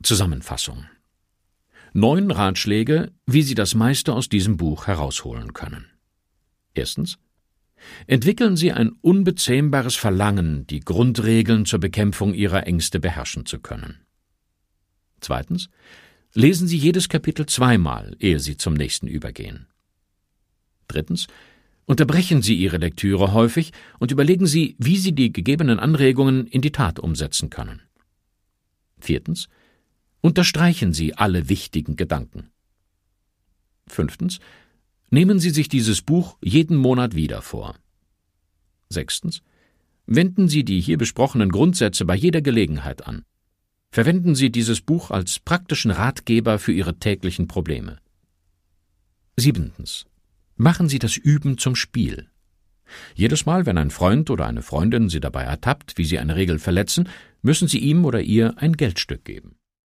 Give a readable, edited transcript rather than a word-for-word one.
Zusammenfassung: 9 Ratschläge, wie Sie das meiste aus diesem Buch herausholen können. Erstens: Entwickeln Sie ein unbezähmbares Verlangen, die Grundregeln zur Bekämpfung Ihrer Ängste beherrschen zu können. Zweitens: Lesen Sie jedes Kapitel 2-mal, ehe Sie zum nächsten übergehen. Drittens: Unterbrechen Sie Ihre Lektüre häufig und überlegen Sie, wie Sie die gegebenen Anregungen in die Tat umsetzen können. Viertens: Unterstreichen Sie alle wichtigen Gedanken. Fünftens: Nehmen Sie sich dieses Buch jeden Monat wieder vor. Sechstens: Wenden Sie die hier besprochenen Grundsätze bei jeder Gelegenheit an. Verwenden Sie dieses Buch als praktischen Ratgeber für Ihre täglichen Probleme. Siebtens: Machen Sie das Üben zum Spiel. Jedes Mal, wenn ein Freund oder eine Freundin Sie dabei ertappt, wie Sie eine Regel verletzen, müssen Sie ihm oder ihr ein Geldstück geben.